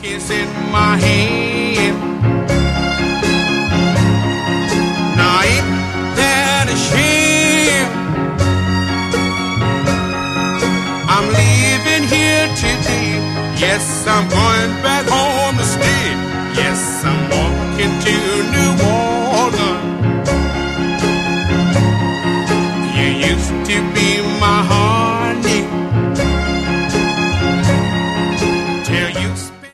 kiss in my hand. Now ain't that a shame? I'm leaving here today. Yes, I'm going back home to stay. Yes, I'm walking to New Orleans. You used to be my heart.